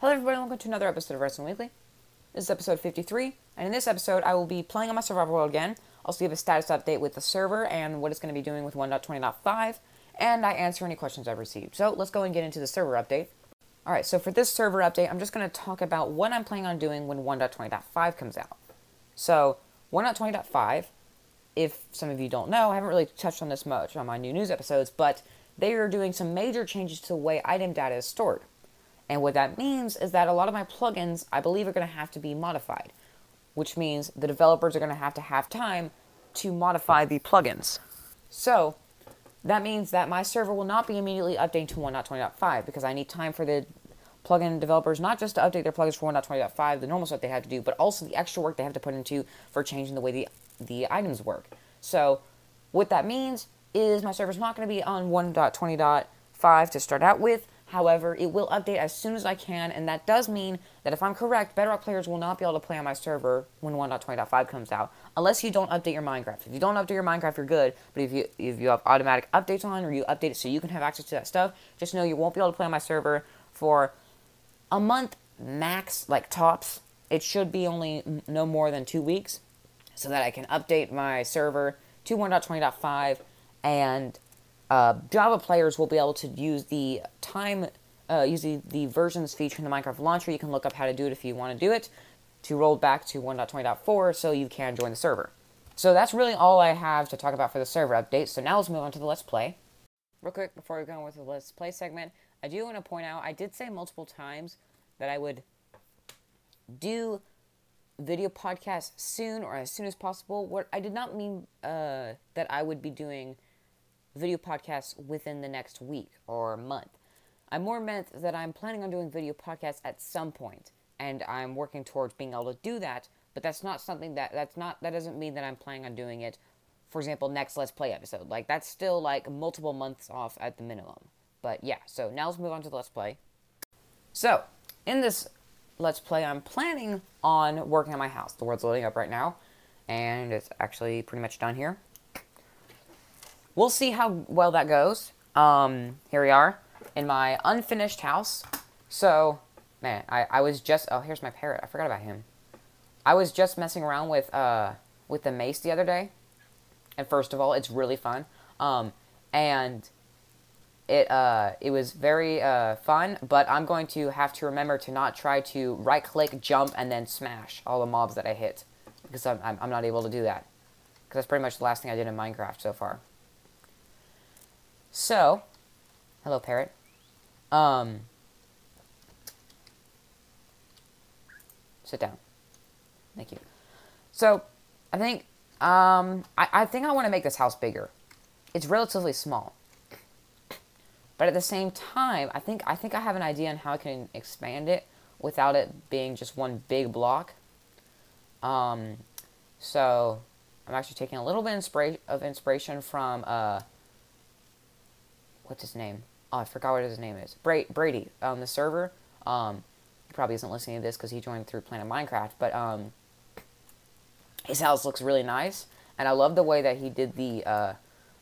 Hello everybody, welcome to another episode of Wrestling Weekly. This is episode 53, and in this episode I will be playing on my survival world again. Also give a status update with the server and what it's going to be doing with 1.20.5, and I answer any questions I've received. So let's go and get into the server update. Alright, so for this server update, I'm just going to talk about what I'm planning on doing when 1.20.5 comes out. So, 1.20.5, if some of you don't know, I haven't really touched on this much on my new news episodes, but they are doing some major changes to the way item data is stored. And what that means is that a lot of my plugins, I believe, are going to have to be modified, which means the developers are going to have time to modify the plugins. So, that means that my server will not be immediately updating to 1.20.5 because I need time for the plugin developers not just to update their plugins for 1.20.5, the normal stuff they have to do, but also the extra work they have to put into for changing the way the items work. So, what that means is my server's not going to be on 1.20.5 to start out with. However, it will update as soon as I can, and that does mean that if I'm correct, Bedrock players will not be able to play on my server when 1.20.5 comes out, unless you don't update your Minecraft. If you don't update your Minecraft, you're good, but if you have automatic updates on, or you update it so you can have access to that stuff, just know you won't be able to play on my server for a month max, like tops. It should be only no more than 2 weeks, so that I can update my server to 1.20.5, and Java players will be able to use the the versions feature in the Minecraft launcher. You can look up how to do it if you want to do it, to roll back to 1.20.4 so you can join the server. So that's really all I have to talk about for the server update. So now let's move on to the Let's Play. Real quick, before we go on with the Let's Play segment, I do want to point out, I did say multiple times that I would do video podcasts soon or as soon as possible. What I did not mean that I would be doing video podcasts within the next week or month. I more meant that I'm planning on doing video podcasts at some point, and I'm working towards being able to do that, but that's not something that doesn't mean that I'm planning on doing it, for example, next Let's Play episode. Like, that's still, like, multiple months off at the minimum. But, yeah, so now let's move on to the Let's Play. So, in this Let's Play, I'm planning on working on my house. The world's loading up right now, and it's actually pretty much done here. We'll see how well that goes. Here we are in my unfinished house. So, man, I was just... Oh, here's my parrot. I forgot about him. I was just messing around with the mace the other day. And first of all, it's really fun. And it was very fun, but I'm going to have to remember to not try to right-click, jump, and then smash all the mobs that I hit. Because I'm not able to do that. Because that's pretty much the last thing I did in Minecraft so far. So, hello parrot. Sit down. Thank you. So, I think, I think I want to make this house bigger. It's relatively small. But at the same time, I think I have an idea on how I can expand it without it being just one big block. So, I'm actually taking a little bit of inspiration from, what's his name? Oh, I forgot what his name is. Brady on the server. He probably isn't listening to this because he joined through Planet Minecraft, but his house looks really nice, and I love the way that he did the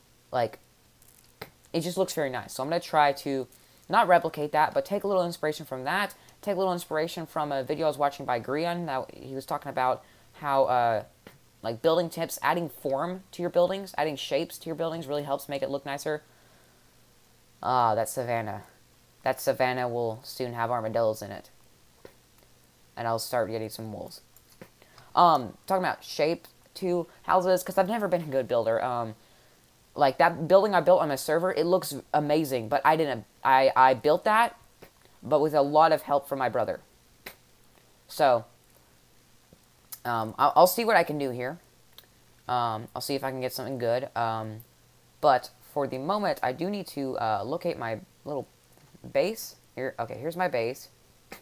it just looks very nice. So I'm gonna try to not replicate that, but take a little inspiration from that. Take a little inspiration from a video I was watching by Grian. That he was talking about how like building tips, adding form to your buildings, adding shapes to your buildings really helps make it look nicer. Ah, that's Savannah. That Savannah will soon have armadillos in it. And I'll start getting some wolves. Talking about shape to houses, because I've never been a good builder. Like, that building I built on my server, it looks amazing, but I built that, but with a lot of help from my brother. So, I'll see what I can do here. I'll see if I can get something good. But for the moment, I do need to locate my little base. Here, okay, here's my base.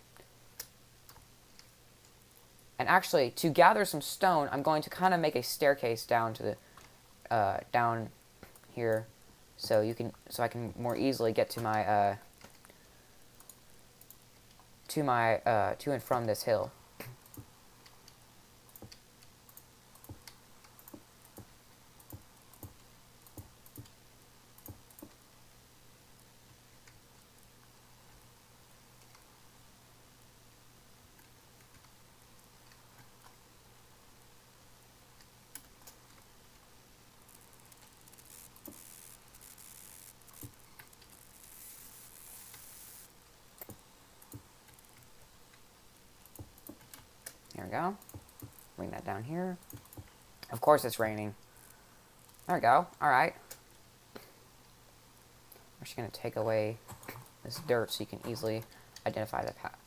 And actually, to gather some stone, I'm going to kind of make a staircase down to the down here, so I can more easily get to my to and from this hill. we go. Bring that down here. Of course it's raining. There we go. Alright. I'm just going to take away this dirt so you can easily identify the path.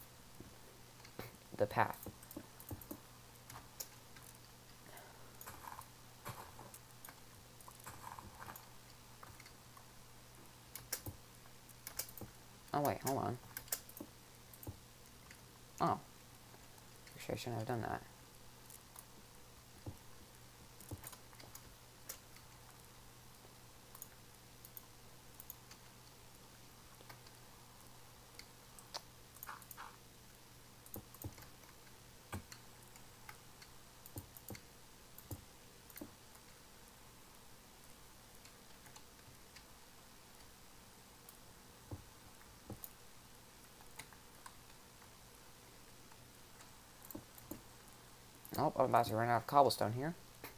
Oh wait, hold on. Oh. Actually, I shouldn't have done that. Oh, I'm about to run out of cobblestone here.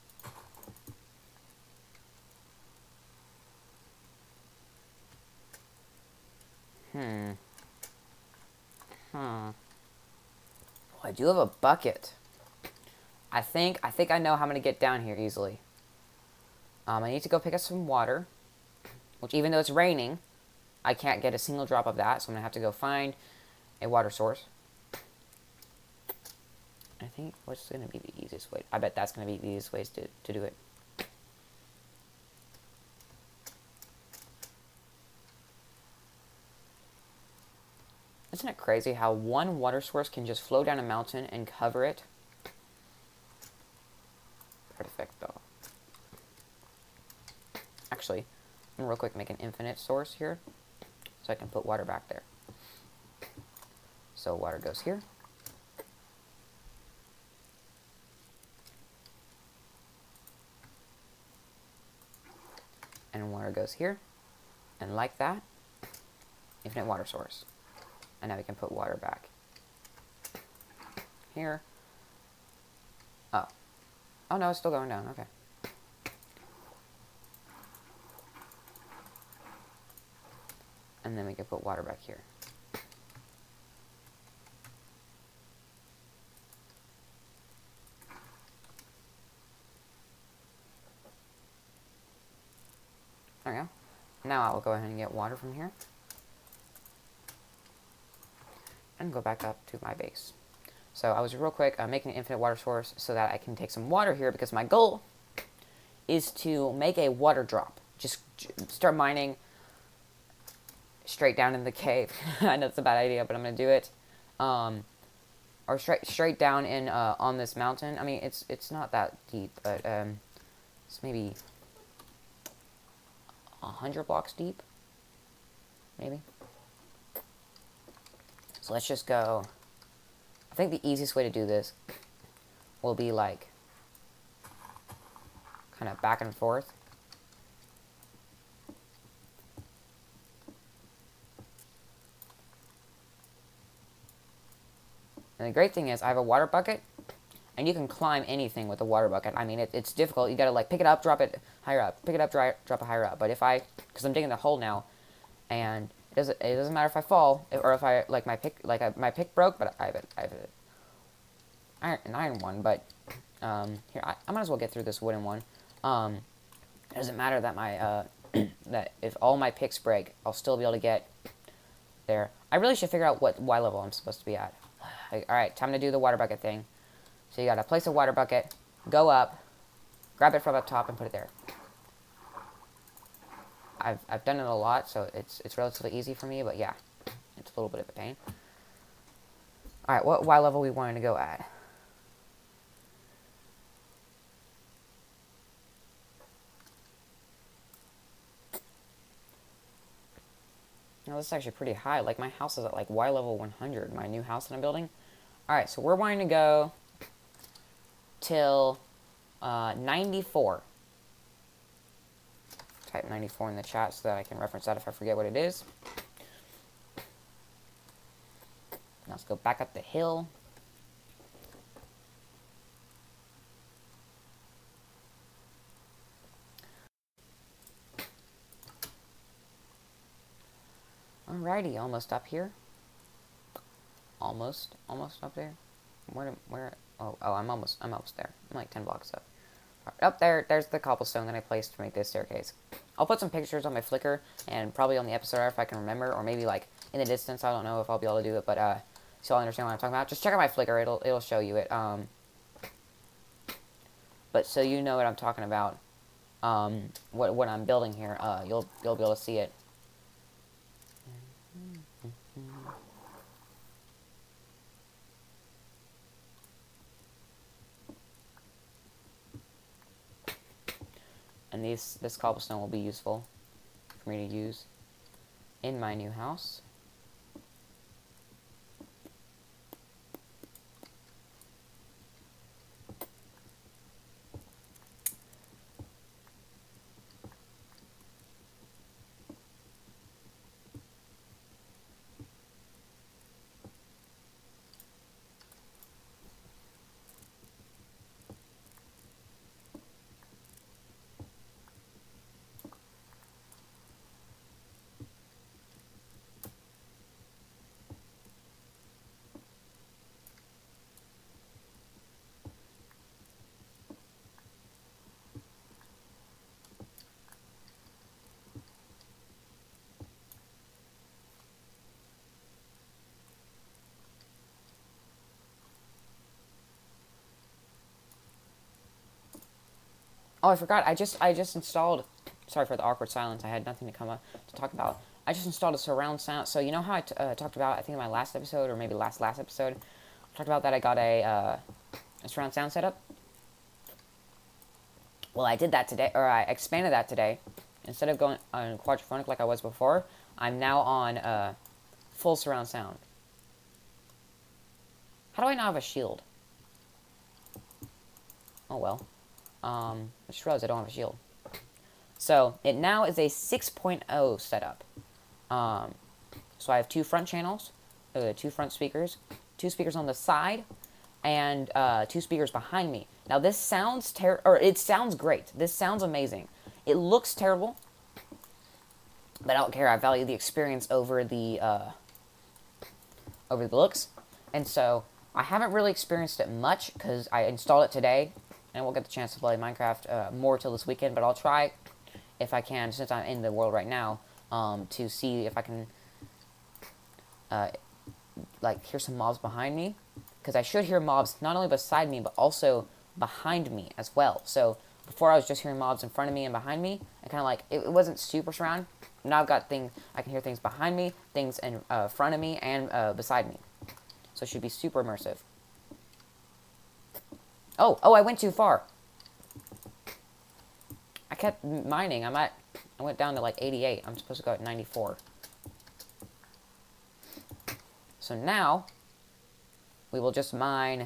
Well, I do have a bucket. I think I know how I'm gonna get down here easily. I need to go pick up some water, which even though it's raining, I can't get a single drop of that, so I'm gonna have to go find a water source. I think what's gonna be the easiest way? I bet that's gonna be the easiest ways to do it. Isn't it crazy how one water source can just flow down a mountain and cover it? Perfecto. Actually, I'm gonna real quick make an infinite source here, so I can put water back there. So water goes here. And water goes here. And like that, infinite water source. And now we can put water back here. Oh. Oh no, it's still going down. Okay. And then we can put water back here. There we go. Now I will go ahead and get water from here. And go back up to my base. So I was real quick making an infinite water source so that I can take some water here, because my goal is to make a water drop. Just start mining straight down in the cave. I know it's a bad idea, but I'm going to do it. Or straight down in on this mountain. I mean, it's not that deep, but it's maybe 100 blocks deep, maybe. So let's just go. I think the easiest way to do this will be like kind of back and forth. And the great thing is I have a water bucket, and you can climb anything with a water bucket. I mean, it's difficult. You gotta like pick it up, drop it higher up, pick it up, drop it higher up. But because I'm digging the hole now, and it doesn't matter if I fall or if I my pick broke, but I have an iron one. But here I might as well get through this wooden one. It doesn't matter that my that if all my picks break, I'll still be able to get there. I really should figure out what Y level I'm supposed to be at. All right, time to do the water bucket thing. So you gotta place a water bucket, go up, grab it from up top, and put it there. I've done it a lot, so it's relatively easy for me, but yeah, it's a little bit of a pain. All right, what Y level we wanting to go at? Now this is actually pretty high. Like my house is at like Y level 100. My new house that I'm building. All right, so we're wanting to go till 94. Type 94 in the chat so that I can reference that if I forget what it is. Now let's go back up the hill. Alrighty, almost up here. Almost up there. Where? I'm almost there. I'm like 10 blocks up. Up there, there's the cobblestone that I placed to make this staircase. I'll put some pictures on my Flickr and probably on the episode art if I can remember, or maybe like in the distance. I don't know if I'll be able to do it, but so I'll understand what I'm talking about. Just check out my Flickr; it'll show you it. But so you know what I'm talking about. What I'm building here. You'll be able to see it. And this cobblestone will be useful for me to use in my new house. Oh, I forgot. I just installed. Sorry for the awkward silence. I had nothing to come up to talk about. I just installed a surround sound. So you know how I talked about, I think in my last episode, or maybe last episode, I talked about that I got a surround sound setup. Well, I did that today, or I expanded that today. Instead of going on quadraphonic like I was before, I'm now on full surround sound. How do I not have a shield? Oh well. I just realized I don't have a shield. So, it now is a 6.0 setup. So I have 2 front channels, 2 front speakers, 2 speakers on the side, and 2 speakers behind me. Now this sounds it sounds great. This sounds amazing. It looks terrible, but I don't care. I value the experience over the looks. And so I haven't really experienced it much because I installed it today, and I won't get the chance to play Minecraft more till this weekend. But I'll try, if I can, since I'm in the world right now, to see if I can like hear some mobs behind me, because I should hear mobs not only beside me but also behind me as well. So before I was just hearing mobs in front of me and behind me, and kind of like it wasn't super surround. Now I've got things, I can hear things behind me, things in front of me, and beside me. So it should be super immersive. Oh, I went too far. I kept mining. I went down to like 88. I'm supposed to go at 94. So now we will just mine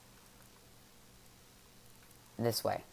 this way.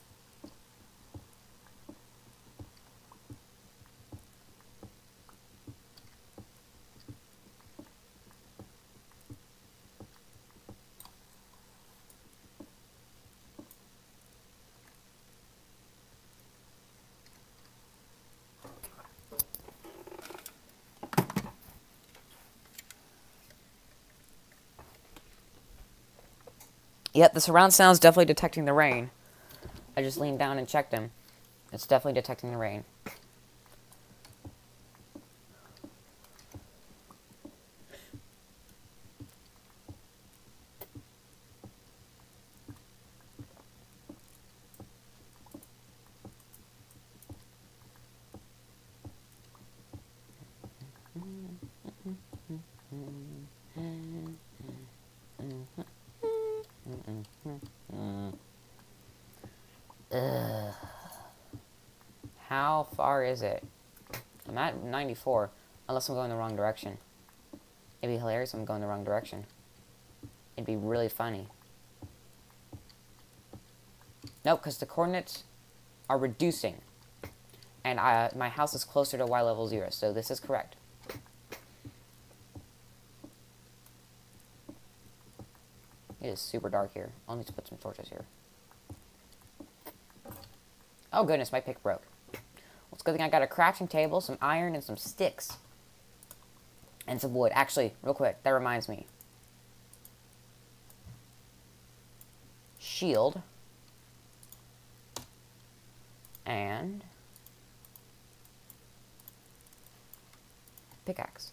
Yep, the surround sound's definitely detecting the rain. I just leaned down and checked him. It's definitely detecting the rain. How far is it? I'm at 94, unless I'm going the wrong direction. It'd be hilarious if I'm going the wrong direction. It'd be really funny. Nope, because the coordinates are reducing. And my house is closer to Y level 0, so this is correct. It is super dark here. I'll need to put some torches here. Oh goodness, my pick broke. Well, it's a good thing I got a crafting table, some iron, and some sticks. And some wood. Actually, real quick, that reminds me. shield. And pickaxe.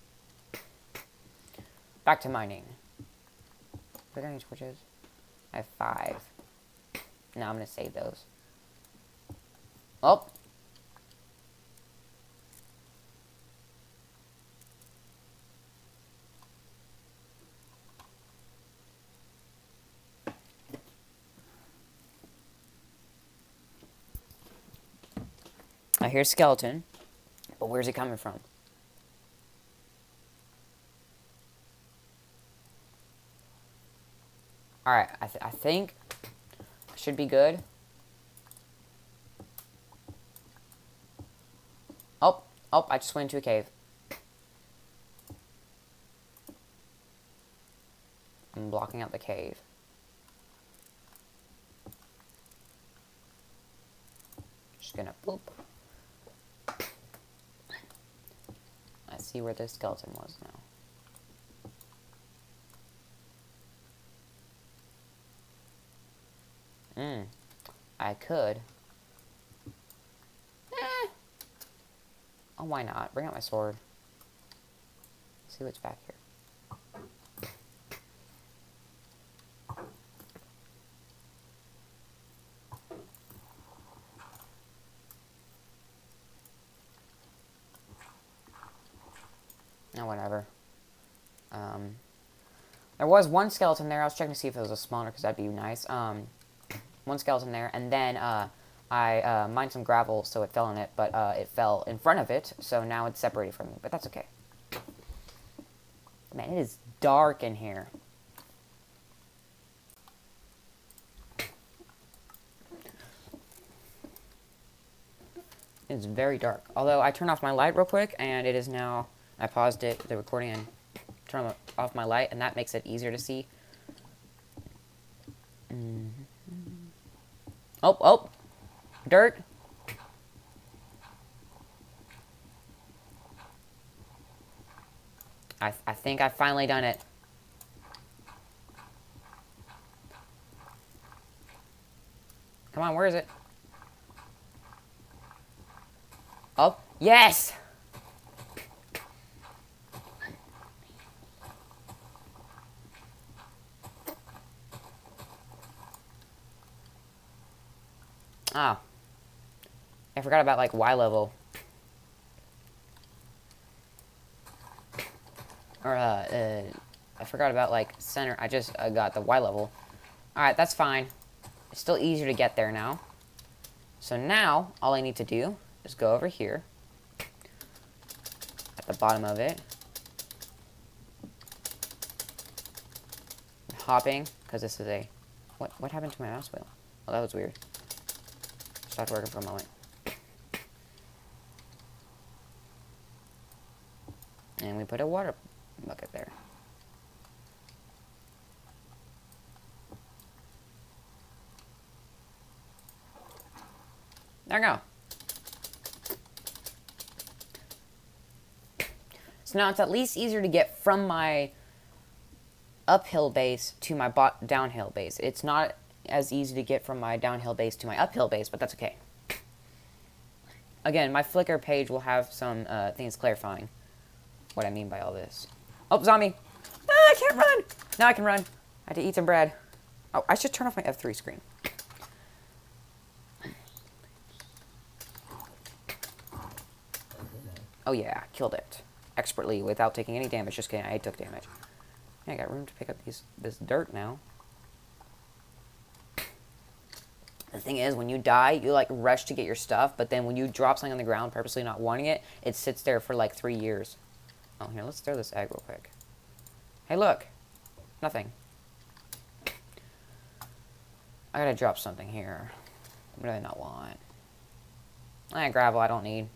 Back to mining. Do I got any torches? I have 5. Now I'm going to save those. Oh! I hear skeleton, but where's it coming from? Alright, I think I should be good. Oh, I just went into a cave. I'm blocking out the cave. Just gonna poop. I see where the skeleton was now. I could. Oh, why not? Bring out my sword. See what's back here. No, whatever. There was one skeleton there. I was checking to see if it was a spawner, because that'd be nice. One skeleton there, and then I mined some gravel, so it fell in it, but it fell in front of it, so now it's separated from me, but that's okay. Man, it is dark in here. It's very dark. Although, I turned off my light real quick, and it is now... I paused it, the recording, and turned off my light, and that makes it easier to see. Oh! Dirt! I think I've finally done it. Come on, where is it? Oh, yes! Oh. I forgot about, like, Y level. Or, I forgot about, like, center. I just got the Y level. Alright, that's fine. It's still easier to get there now. So now, all I need to do is go over here. At the bottom of it. Hopping, because this is a... What happened to my mouse wheel? Oh, that was weird. Stopped working for a moment. And we put a water bucket there. There we go. So now it's at least easier to get from my uphill base to my downhill base. It's not as easy to get from my downhill base to my uphill base, but that's okay. Again, my Flickr page will have some things clarifying what I mean by all this. Oh, zombie! Ah, I can't run! Now I can run. I had to eat some bread. Oh, I should turn off my F3 screen. Oh yeah, killed it. Expertly, without taking any damage. Just kidding, I took damage. Yeah, I got room to pick up this dirt now. The thing is, when you die, you, like, rush to get your stuff, but then when you drop something on the ground, purposely not wanting it, it sits there for, like, 3 years. Oh, here, let's throw this egg real quick. Hey, look! Nothing. I gotta drop something here. What do I not want? Gravel I don't need.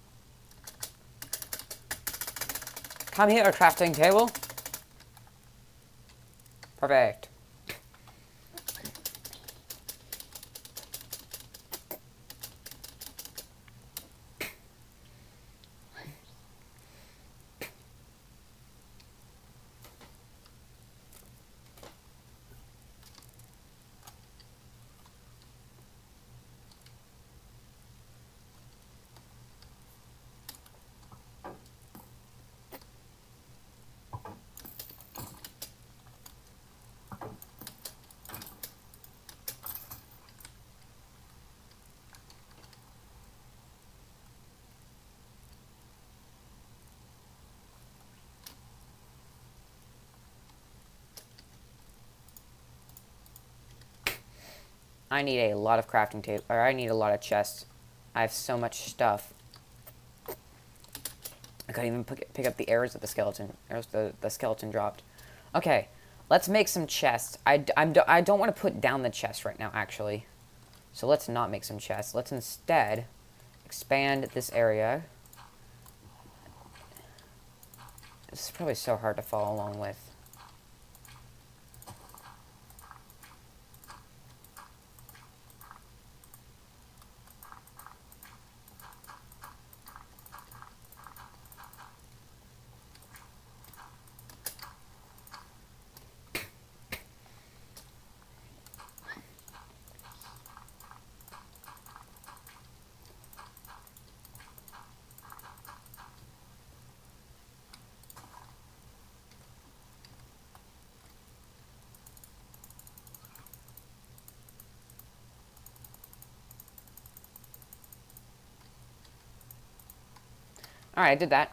Come here, crafting table. Perfect. I need a lot of crafting tape, or I need a lot of chests. I have so much stuff. I couldn't even pick up the arrows that the skeleton dropped. Okay, let's make some chests. I don't want to put down the chest right now, actually. So let's not make some chests. Let's instead expand this area. This is probably so hard to follow along with. Alright, I did that.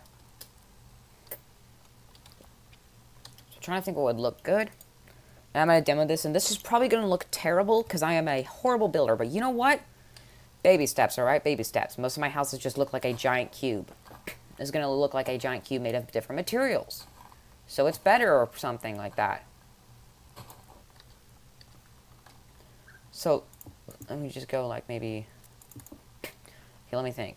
So trying to think what would look good. And I'm going to demo this, and this is probably going to look terrible because I am a horrible builder. But you know what? Baby steps, alright? Baby steps. Most of my houses just look like a giant cube. It's going to look like a giant cube made of different materials. So it's better or something like that. So, let me just go like maybe... Okay, let me think.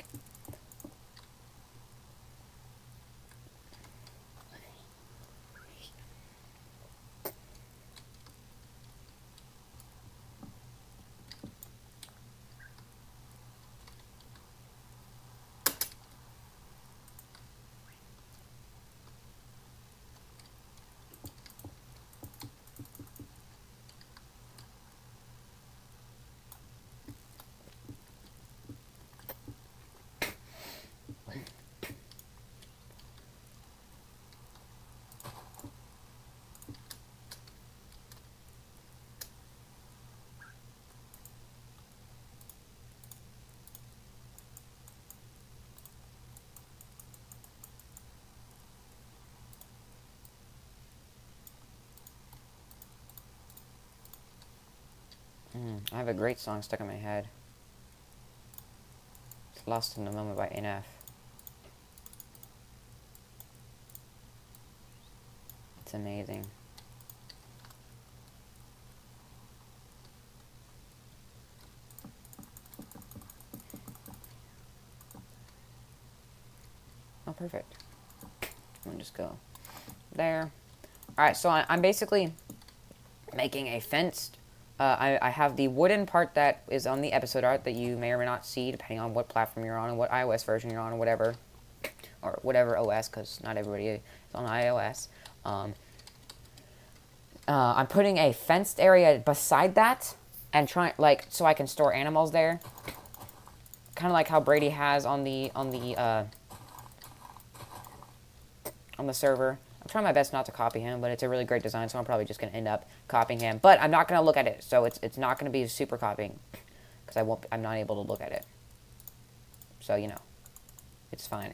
I have a great song stuck in my head. It's Lost in the Moment by NF. It's amazing. Oh, perfect. Let me just go there. Alright, so I'm basically making a fenced... I have the wooden part that is on the episode art that you may or may not see, depending on what platform you're on and what iOS version you're on or whatever. Or whatever OS, because not everybody is on iOS. I'm putting a fenced area beside that, and trying, like, so I can store animals there. Kind of like how Brady has on the server. I'm trying my best not to copy him, but it's a really great design, so I'm probably just going to end up copying him. But I'm not going to look at it, so it's not going to be super copying, because I'm not able to look at it. So, you know, it's fine.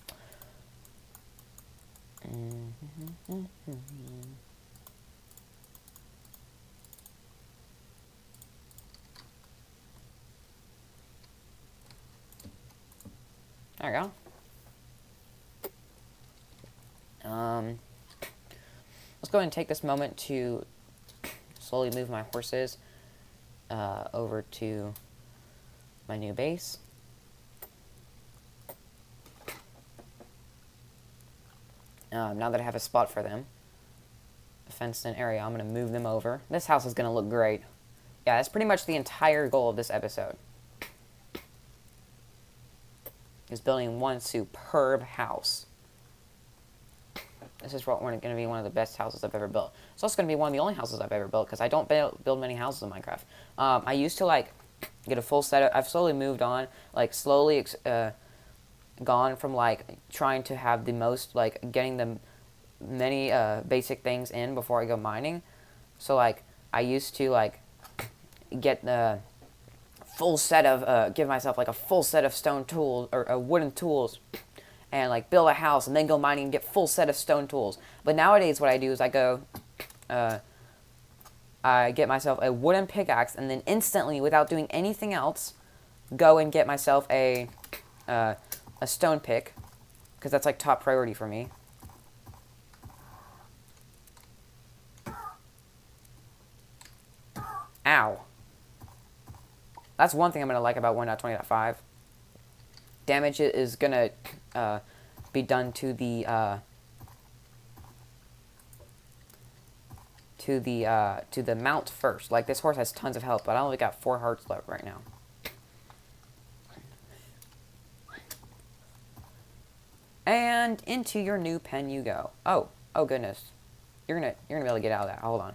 There we go. Let's go ahead and take this moment to slowly move my horses over to my new base. Now that I have a spot for them, a fenced-in area, I'm going to move them over. This house is going to look great. Yeah, that's pretty much the entire goal of this episode. Is building one superb house. This is going to be one of the best houses I've ever built. It's also going to be one of the only houses I've ever built, because I don't build many houses in Minecraft. I used to, like, get a full set of... I've slowly moved on, like, slowly gone from, like, trying to have the most, like, getting the many basic things in before I go mining. So, like, I used to, like, get the full set of... give myself, like, a full set of stone tools, or wooden tools, and, like, build a house, and then go mining and get full set of stone tools. But nowadays, what I do is I go, I get myself a wooden pickaxe, and then instantly, without doing anything else, go and get myself a stone pick, because that's like top priority for me. Ow. That's one thing I'm going to like about 1.20.5. Damage is going to be done to the mount first. Like, this horse has tons of health, but I only got 4 hearts left right now. And into your new pen you go. Oh goodness. You're gonna be able to get out of that. Hold on.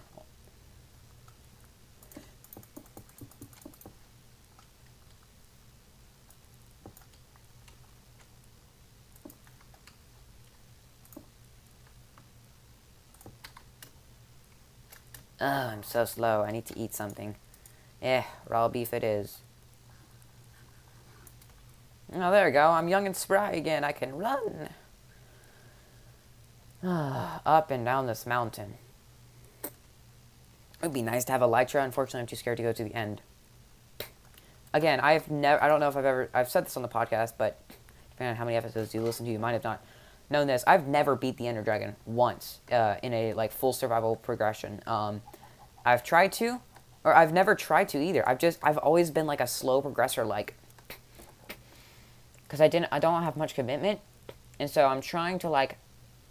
I'm so slow. I need to eat something. Raw beef it is. Oh, there we go. I'm young and spry again. I can run. Up and down this mountain. It would be nice to have Elytra. Unfortunately, I'm too scared to go to the end. Again, I don't know if I've said this on the podcast, but depending on how many episodes you listen to, you might have not known this. I've never beat the Ender Dragon once in a like full survival progression. I've tried to, or I've never tried to either. I've always been like a slow progressor, like, because I don't have much commitment, and so I'm trying to like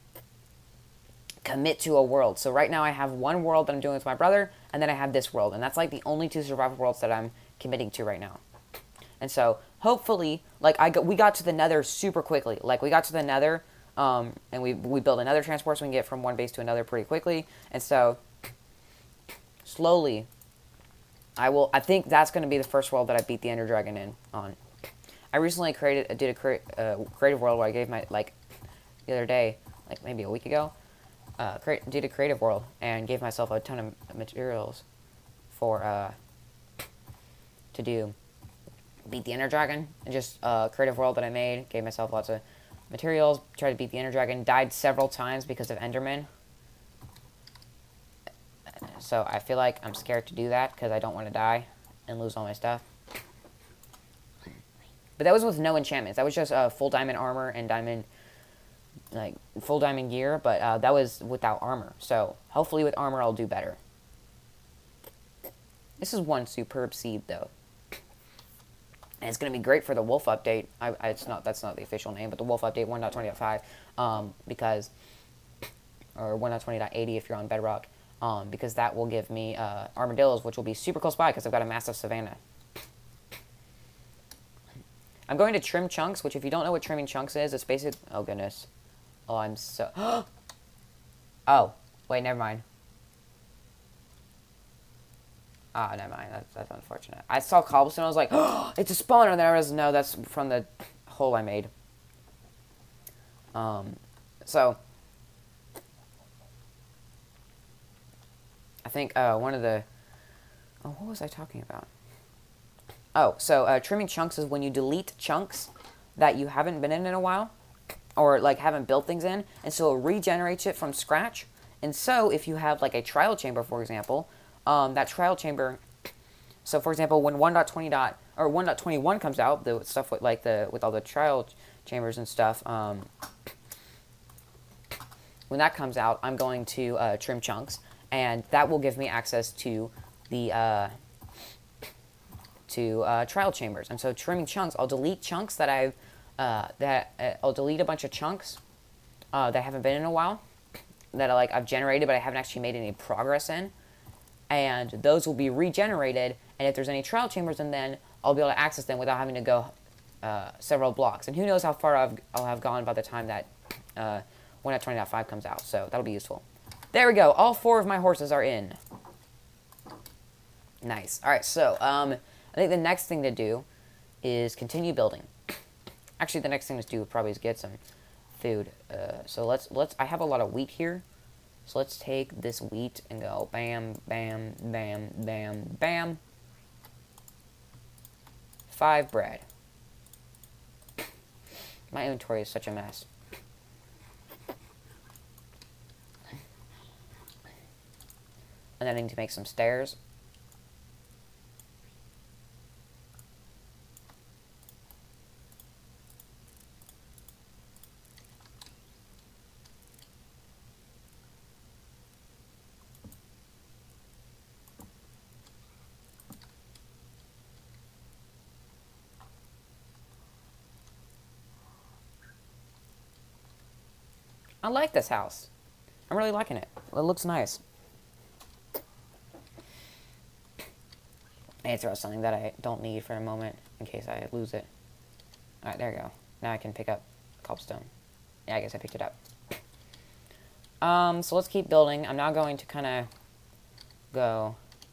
commit to a world. So right now I have one world that I'm doing with my brother, and then I have this world, and that's like the only 2 survival worlds that I'm committing to right now. And so hopefully, like we got to the Nether super quickly. Like we got to the Nether, and we built another transport so we can get from one base to another pretty quickly. And so slowly, I think that's going to be the first world that I beat the Ender Dragon on. I recently did a creative world where I gave my, like, the other day, like maybe a week ago, did a creative world and gave myself a ton of materials for to do beat the Ender Dragon. And just creative world that I made, gave myself lots of materials, tried to beat the Ender Dragon, died several times because of Enderman. So I feel like I'm scared to do that because I don't want to die and lose all my stuff. But that was with no enchantments. That was just full diamond armor and diamond, like, full diamond gear. But that was without armor. So hopefully with armor I'll do better. This is one superb seed, though. And it's going to be great for the wolf update. That's not the official name, but the wolf update 1.20.5. Because, or 1.20.80 if you're on Bedrock. Because that will give me armadillos, which will be super close by because I've got a massive savanna. I'm going to trim chunks, which if you don't know what trimming chunks is, it's basically... Oh, goodness. Oh, I'm so... Oh, wait, never mind. Ah, never mind. That's unfortunate. I saw cobblestone, I was like, oh, it's a spawner, and then I realized, no, that's from the hole I made. So... I think one of the... Oh, what was I talking about? Oh, so trimming chunks is when you delete chunks that you haven't been in a while, or like haven't built things in, and so it regenerates it from scratch. And so if you have like a trial chamber, for example, that trial chamber. So for example, when 1.20 or 1.21 comes out, the stuff with like with all the trial chambers and stuff, when that comes out, I'm going to trim chunks, and that will give me access to the trial chambers. And so trimming chunks, I'll delete chunks that I'll delete a bunch of chunks that haven't been in a while, that I've generated but I haven't actually made any progress in, and those will be regenerated. And if there's any trial chambers in, then I'll be able to access them without having to go several blocks. And who knows how far I'll have gone by the time that 1.20.5 comes out. So that'll be useful. There we go. All 4 of my horses are in. Nice. All right. So I think the next thing to do is continue building. Actually, the next thing to do probably is get some food. So let's. I have a lot of wheat here, so let's take this wheat and go bam, bam, bam, bam, bam. 5 bread. My inventory is such a mess. And then I need to make some stairs. I like this house. I'm really liking it. It looks nice. I need to throw something that I don't need for a moment in case I lose it. Alright, there we go. Now I can pick up cobblestone. Yeah, I guess I picked it up. So let's keep building. I'm now going to kind of go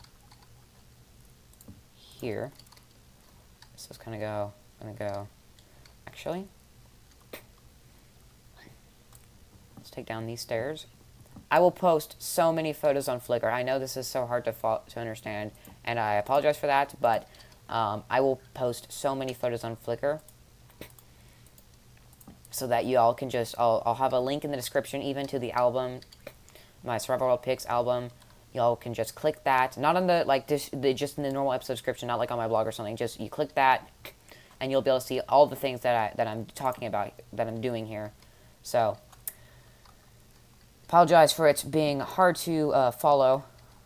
here. So let's kind of go, actually, let's take down these stairs. I will post so many photos on Flickr. I know this is so hard to understand, and I apologize for that, but I will post so many photos on Flickr so that you all can just, I'll have a link in the description even to the album, my Survival World Pics album. Y'all can just click that, not on the, like, just in the normal episode description, not like on my blog or something, just you click that, and you'll be able to see all the things that I'm talking about, that I'm doing here. So, apologize for it being hard to follow.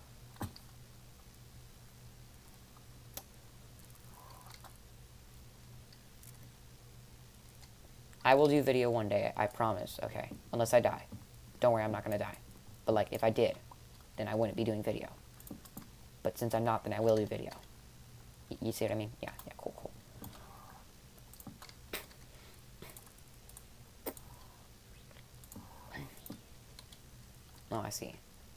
I will do video one day, I promise, okay? Unless I die. Don't worry, I'm not gonna die. But, like, if I did, then I wouldn't be doing video. But since I'm not, then I will do video. You see what I mean? Yeah, cool. Oh, I see.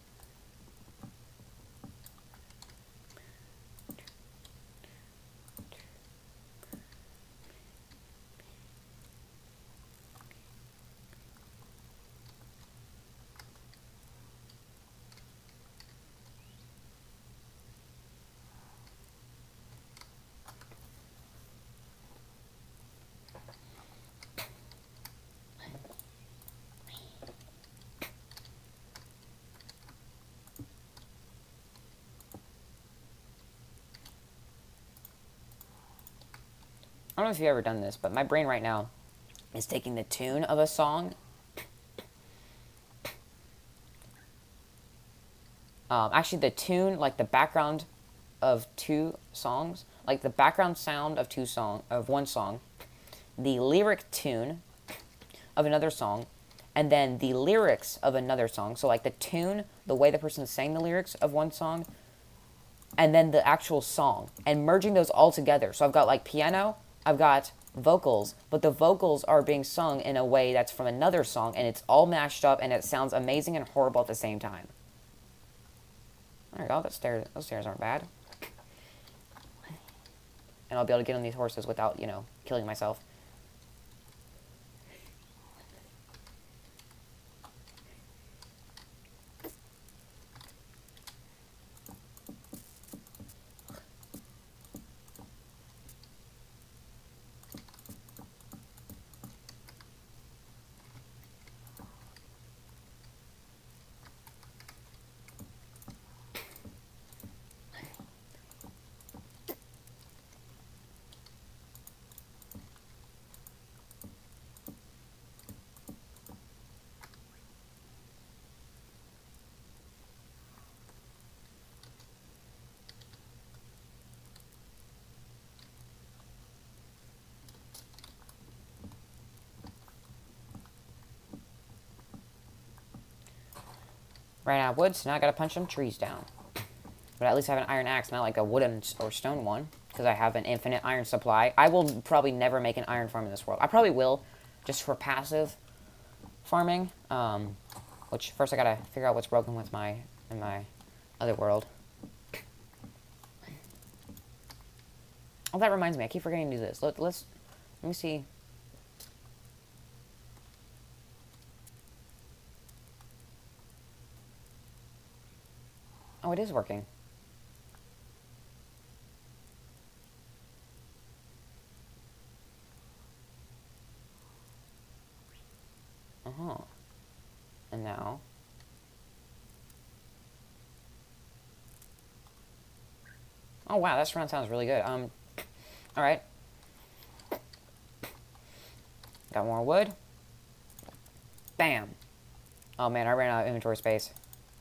I don't know if you've ever done this, but my brain right now is taking the tune of a song. Actually, the tune, like the background of two songs, like the background sound of one song, the lyric tune of another song, and then the lyrics of another song. So, like the tune, the way the person sang the lyrics of one song, and then the actual song, and merging those all together. So I've got like piano, I've got vocals, but the vocals are being sung in a way that's from another song, and it's all mashed up, and it sounds amazing and horrible at the same time. There we go, those stairs aren't bad. And I'll be able to get on these horses without, killing myself. Ran out of wood, so now I gotta punch some trees down. But at least I have an iron axe, not like a wooden or stone one, because I have an infinite iron supply. I will probably never make an iron farm in this world. I probably will, just for passive farming. Which first I gotta figure out what's broken with in my other world. Oh, that reminds me, I keep forgetting to do this. Let me see. Oh, it is working. Uh-huh. And now... Oh, wow, that surround sounds really good. Alright. Got more wood. Bam. Oh, man, I ran out of inventory space.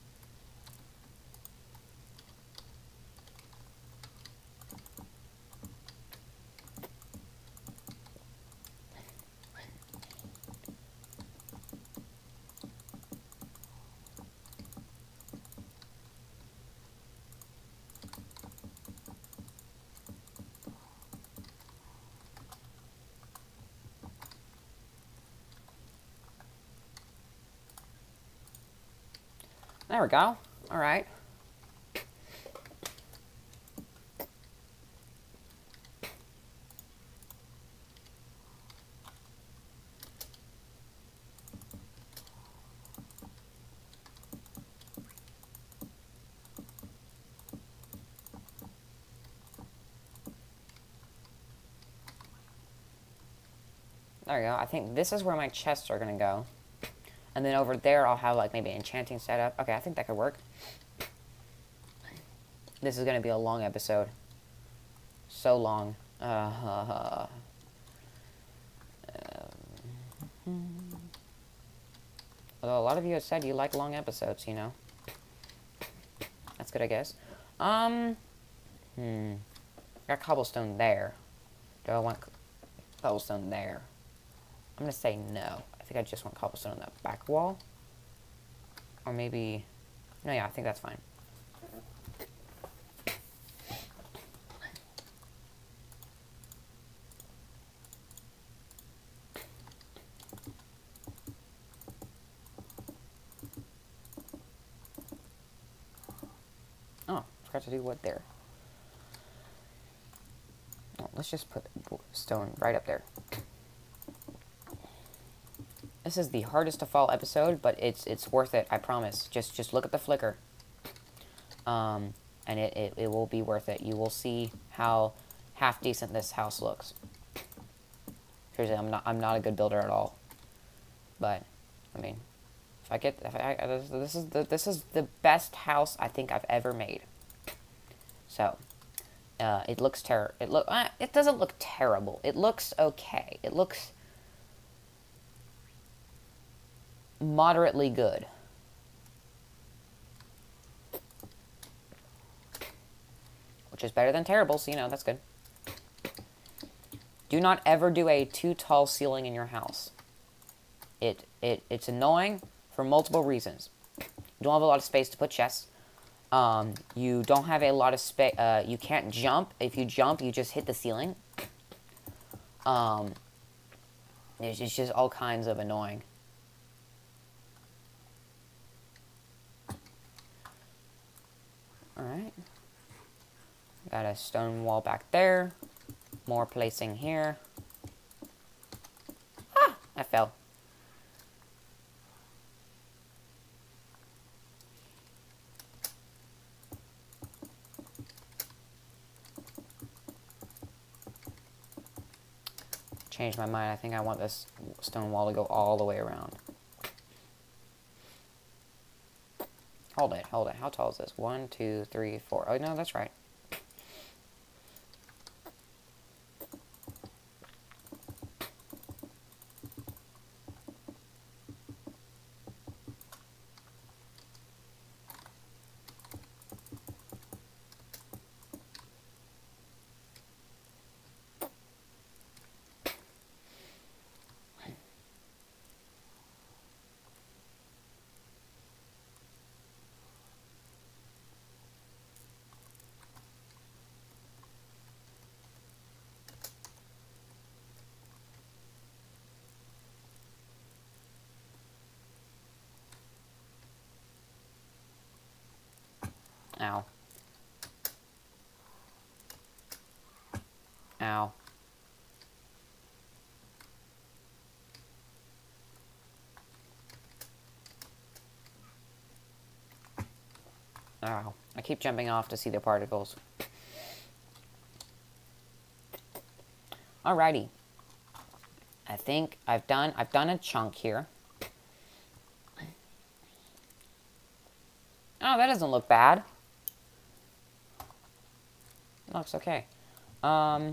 There we go. Alright. There we go. I think this is where my chests are going to go. And then over there, I'll have, like, maybe enchanting setup. Okay, I think that could work. This is going to be a long episode. So long. Although a lot of you have said you like long episodes, you know. That's good, I guess. Got cobblestone there. Do I want cobblestone there? I'm going to say no. I think I just want cobblestone on that back wall. Or maybe... No, yeah, I think that's fine. Oh, forgot to do wood there. Well, let's just put stone right up there. This is the hardest to fall episode, but it's worth it, I promise. Just look at the flicker. And it will be worth it. You will see how half decent this house looks. Seriously, I'm not a good builder at all. But I mean, this is the best house I think I've ever made. So, it looks it doesn't look terrible. It looks okay. It looks moderately good. Which is better than terrible, so you know, that's good. Do not ever do a too tall ceiling in your house. It's annoying for multiple reasons. You don't have a lot of space to put chests. You don't have a lot of space. You can't jump. If you jump, you just hit the ceiling. It's just all kinds of annoying. Alright. Got a stone wall back there. More placing here. Ah! I fell. Changed my mind. I think I want this stone wall to go all the way around. Hold it, hold it. How tall is this? 1, 2, 3, 4. Oh, no, that's right. Ow. Ow. Ow. I keep jumping off to see the particles. Alrighty. I think I've done a chunk here. Oh, that doesn't look bad. Looks okay. I'm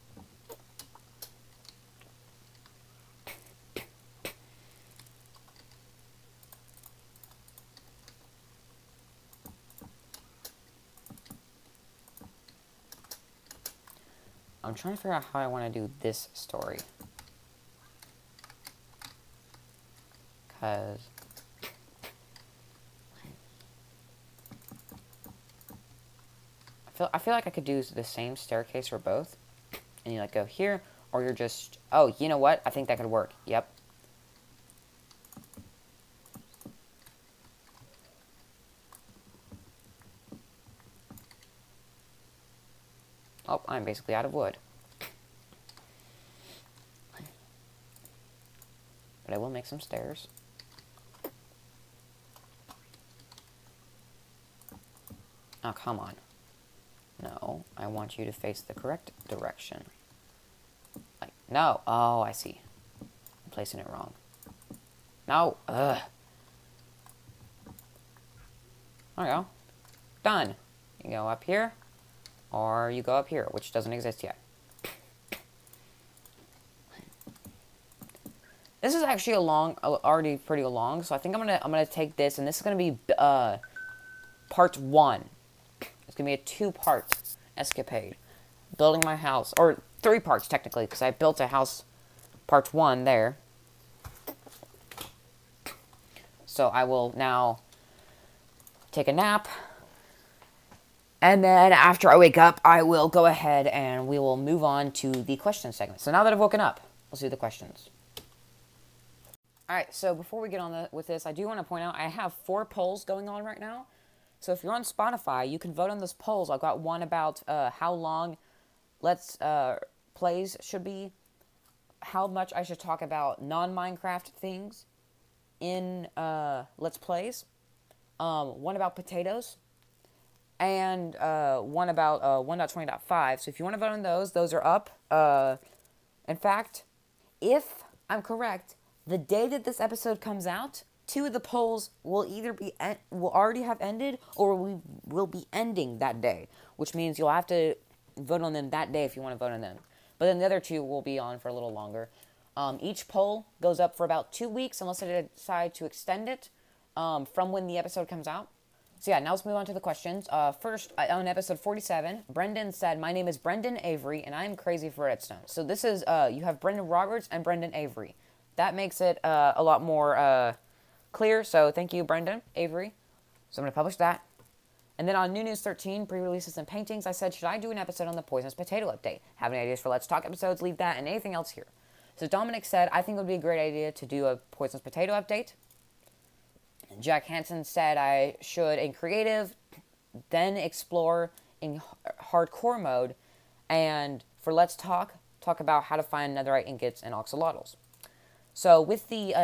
trying to figure out how I want to do this story. Because I feel like I could do the same staircase for both. And you like go here, or you're just, oh, you know what? I think that could work. Yep. Oh, I'm basically out of wood. But I will make some stairs. Oh, come on. No, I want you to face the correct direction. Like, no. Oh, I see. I'm placing it wrong. No. Ugh. There we go. Done. You go up here, or you go up here, which doesn't exist yet. This is actually already pretty long, so I think I'm gonna take this, and this is gonna be part 1. It's gonna be a 2-part escapade. Building my house, or 3 parts technically, because I built a house part 1 there. So I will now take a nap, and then after I wake up, I will go ahead and we will move on to the question segment. So now that I've woken up, let's do the questions. Alright, so before we get on with this, I do want to point out I have 4 polls going on right now. So if you're on Spotify, you can vote on those polls. I've got one about how long Let's Plays should be, how much I should talk about non-Minecraft things in Let's Plays, one about potatoes, and one about 1.20.5. So if you want to vote on those are up. In fact, if I'm correct, the day that this episode comes out, 2 of the polls will either will already have ended, or we will be ending that day, which means you'll have to vote on them that day if you want to vote on them. But then the other 2 will be on for a little longer. Each poll goes up for about 2 weeks unless I decide to extend it from when the episode comes out. So yeah, now let's move on to the questions. First, on episode 47, Brendan said, "My name is Brendan Avery, and I am crazy for redstone." So this is, you have Brendan Roberts and Brendan Avery. That makes it a lot more clear, so thank you, Brendan Avery. So I'm going to publish that. And then on New News 13, pre-releases and paintings, I said, should I do an episode on the Poisonous Potato update? Have any ideas for Let's Talk episodes? Leave that and anything else here. So Dominic said, I think it would be a great idea to do a Poisonous Potato update. Jack Hansen said I should, in creative, then explore in hardcore mode, and for Let's Talk about how to find netherite ingots and axolotls. So with the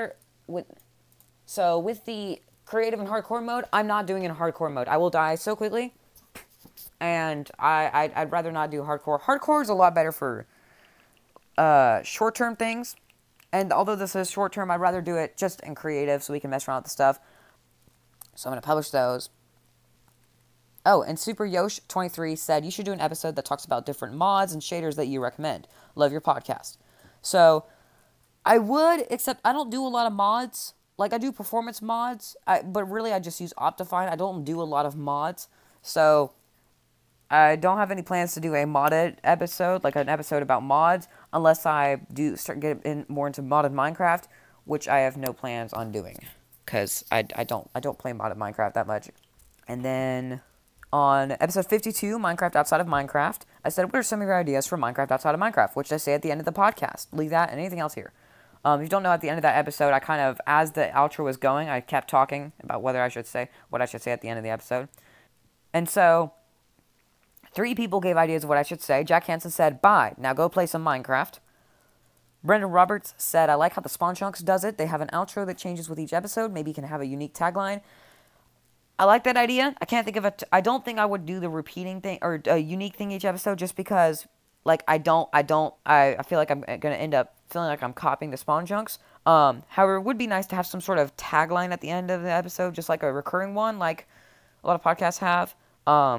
with the creative and hardcore mode, I'm not doing it in hardcore mode. I will die so quickly, and I'd rather not do hardcore. Hardcore is a lot better for short-term things. And although this is short-term, I'd rather do it just in creative so we can mess around with the stuff. So I'm going to publish those. Oh, and Super Yosh 23 said, you should do an episode that talks about different mods and shaders that you recommend. Love your podcast. So I would, except I don't do a lot of mods. Like, I do performance mods, but really I just use Optifine. I don't do a lot of mods. So I don't have any plans to do a modded episode, like an episode about mods, unless I do start getting more into modded Minecraft, which I have no plans on doing, because I don't play modded Minecraft that much. And then on episode 52, Minecraft Outside of Minecraft, I said, what are some of your ideas for Minecraft Outside of Minecraft, which I say at the end of the podcast. Leave that and anything else here. If you don't know, at the end of that episode, I kind of, as the outro was going, I kept talking about what I should say at the end of the episode. And so 3 people gave ideas of what I should say. Jack Hansen said, bye, now go play some Minecraft. Brendan Roberts said, I like how the Spawn Chunks does it. They have an outro that changes with each episode. Maybe you can have a unique tagline. I like that idea. I can't think of I don't think I would do the repeating thing, or a unique thing each episode, just because, like, I feel like I'm going to end up feeling like I'm copying the Spawn Chunks. However, it would be nice to have some sort of tagline at the end of the episode, just like a recurring one, like a lot of podcasts have.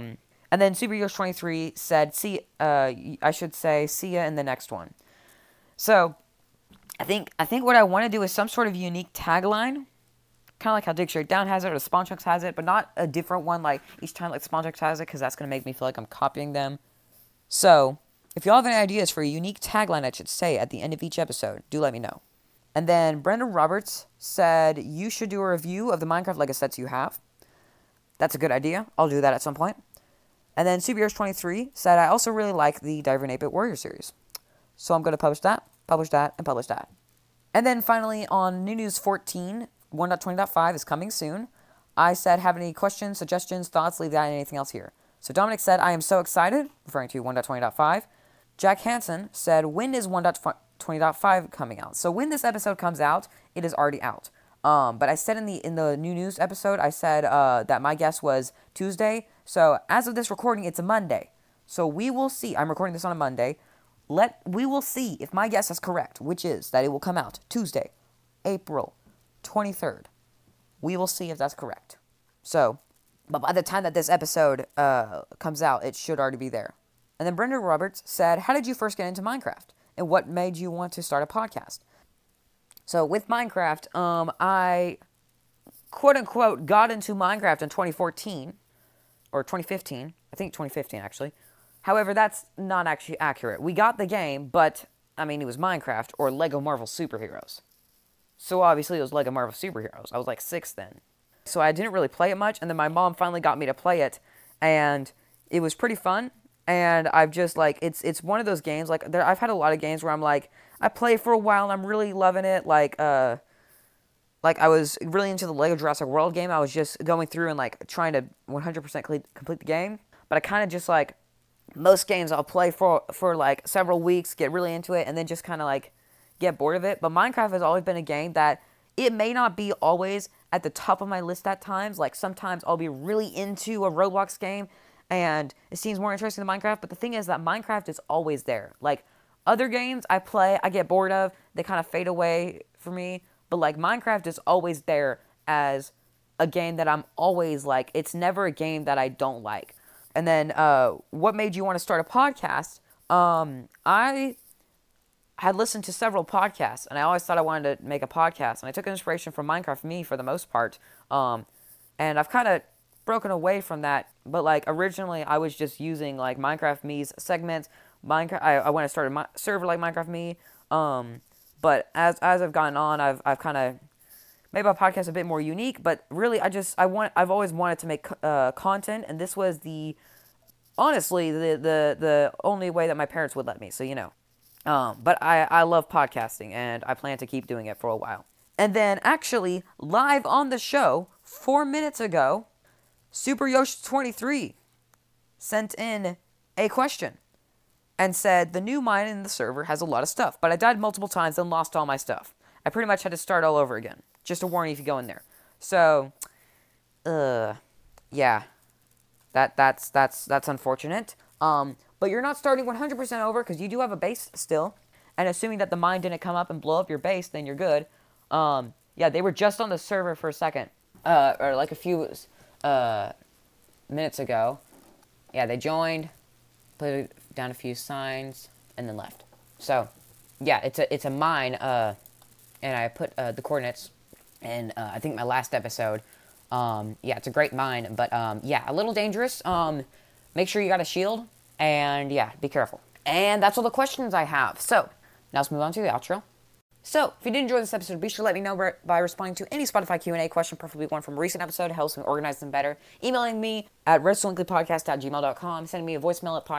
And then Superheroes23 said, I should say, see ya in the next one. So, I think what I want to do is some sort of unique tagline, kind of like how Dictionary Down has it or Spawn Chunks has it, but not a different one like each time like Spawn Chunks has it, because that's going to make me feel like I'm copying them. So, if y'all have any ideas for a unique tagline I should say at the end of each episode, do let me know. And then Brendan Roberts said, you should do a review of the Minecraft Lego sets you have. That's a good idea. I'll do that at some point. And then Superheroes23 said, I also really like the Diver and 8-Bit Warrior series. So I'm going to publish that, and publish that. And then finally, on New News 14, 1.20.5 is coming soon. I said, have any questions, suggestions, thoughts, leave that and anything else here. So Dominic said, I am so excited, referring to 1.20.5. Jack Hansen said, when is 1.20.5 coming out? So when this episode comes out, it is already out. But I said in the New News episode, I said that my guess was Tuesday. So as of this recording, it's a Monday. So we will see. I'm recording this on a Monday. We will see if my guess is correct, which is that it will come out Tuesday, April 23rd. We will see if that's correct. So, but by the time that this episode comes out, it should already be there. And then Brendan Roberts said, how did you first get into Minecraft? And what made you want to start a podcast? So with Minecraft, I quote-unquote got into Minecraft in 2014, or 2015. I think 2015, actually. However, that's not actually accurate. We got the game, but, I mean, it was Minecraft or Lego Marvel Superheroes. So obviously it was Lego Marvel Superheroes. I was like 6 then. So I didn't really play it much, and then my mom finally got me to play it, and it was pretty fun. And I've just, like, it's one of those games, like, I've had a lot of games where I'm like, I play for a while, and I'm really loving it, like, I was really into the Lego Jurassic World game. I was just going through and, like, trying to 100% complete the game. But I kind of just, like, most games I'll play for, like, several weeks, get really into it, and then just kind of, like, get bored of it. But Minecraft has always been a game that it may not be always at the top of my list at times. Like, sometimes I'll be really into a Roblox game, and it seems more interesting than Minecraft. But the thing is that Minecraft is always there. Like, other games I play, I get bored of. They kind of fade away for me. But, like, Minecraft is always there as a game that I'm always, like, it's never a game that I don't like. And then, what made you want to start a podcast? I had listened to several podcasts, and I always thought I wanted to make a podcast. And I took inspiration from Minecraft Me for the most part. And I've kind of broken away from that. But, like, originally I was just using, like, Minecraft Me's segments. I want to start a server like Minecraft Me. But as I've gotten on, I've kind of made my podcast a bit more unique. But really, I've always wanted to make content, and this was honestly the only way that my parents would let me. So, you know. But I love podcasting, and I plan to keep doing it for a while. And then, actually, live on the show 4 minutes ago, Super Yoshi23 sent in a question and said, the new mine in the server has a lot of stuff, but I died multiple times and lost all my stuff. I pretty much had to start all over again. Just a warning if you go in there. So, yeah, that's unfortunate. But you're not starting 100% over because you do have a base still. And assuming that the mine didn't come up and blow up your base, then you're good. Yeah, they were just on the server for a second, or like a few minutes ago. Yeah, they joined, put down a few signs, and then left. So, yeah, it's a mine, and I put the coordinates in, I think, my last episode. Yeah, it's a great mine, but, yeah, a little dangerous. Make sure you got a shield, and, yeah, be careful. And that's all the questions I have. So, now let's move on to the outro. So, if you did enjoy this episode, be sure to let me know by responding to any Spotify Q&A question, preferably one from a recent episode. It helps me organize them better. Emailing me at redstoneweeklypodcast@gmail.com. Sending me a voicemail at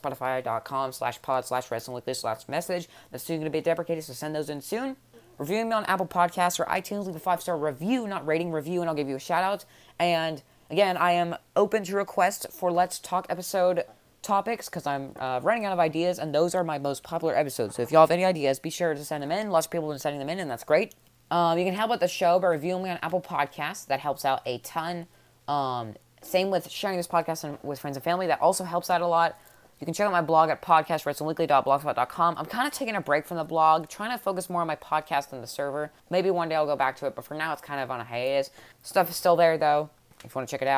podcasters.spotify.com/pod/redstoneweekly/message. That's soon going to be deprecated, so send those in soon. Reviewing me on Apple Podcasts or iTunes. Leave a 5-star review, not rating, review, and I'll give you a shout-out. And, again, I am open to requests for Let's Talk episode topics because I'm running out of ideas, and those are my most popular episodes. So if y'all have any ideas, be sure to send them in. Lots of people have been sending them in, and that's great. You can help out the show by reviewing me on Apple Podcasts. That helps out a ton. Same with sharing this podcast with friends and family. That also helps out a lot. You can check out my blog at podcastredstoneweekly.blogspot.com. I'm kind of taking a break from the blog, trying to focus more on my podcast and the server. Maybe one day I'll go back to it, but for now it's kind of on a hiatus. Stuff is still there, though, if you want to check it out.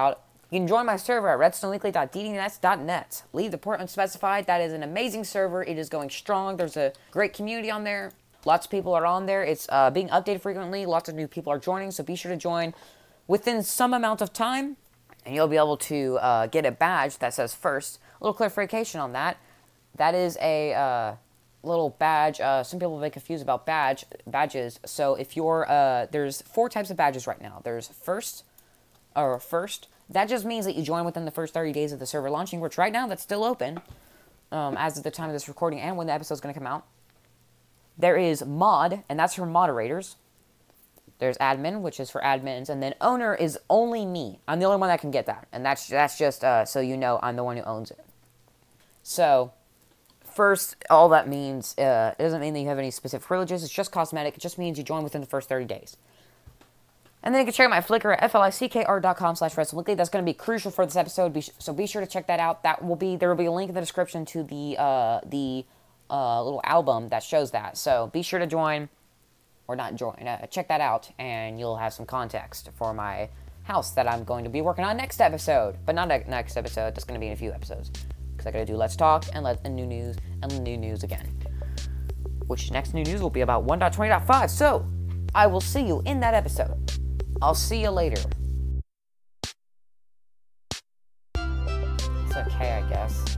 You can join my server at redstoneweekly.ddns.net. Leave the port unspecified. That is an amazing server. It is going strong. There's a great community on there. Lots of people are on there. It's being updated frequently. Lots of new people are joining, so be sure to join within some amount of time, and you'll be able to get a badge that says first. A little clarification on that. That is a little badge. Some people have been confused about badges. So if you're, there's 4 types of badges right now. There's first. That just means that you join within the first 30 days of the server launching, which right now that's still open, as of the time of this recording and when the episode's going to come out. There is mod, and that's for moderators. There's admin, which is for admins, and then owner is only me. I'm the only one that can get that, and that's just so you know I'm the one who owns it. So, first, all that means, it doesn't mean that you have any specific privileges. It's just cosmetic. It just means you join within the first 30 days. And then you can check out my Flickr at flickr.com/redstoneweekly. That's going to be crucial for this episode, so be sure to check that out. There will be a link in the description to the little album that shows that. So be sure to join, or not join, check that out, and you'll have some context for my house that I'm going to be working on next episode. But not next episode, that's going to be in a few episodes. Because I got to do Let's Talk, and new news again. Which next new news will be about 1.20.5. So, I will see you in that episode. I'll see you later. It's okay, I guess.